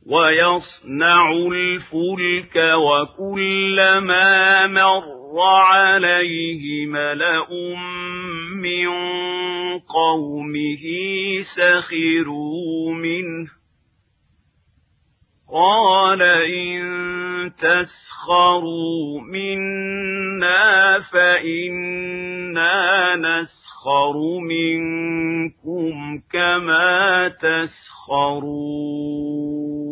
ويصنع الفلك وكلما مر عليه ملأ من قومه سخروا منه قال إن تسخروا منا فإنا نسخر منكم كما تسخرون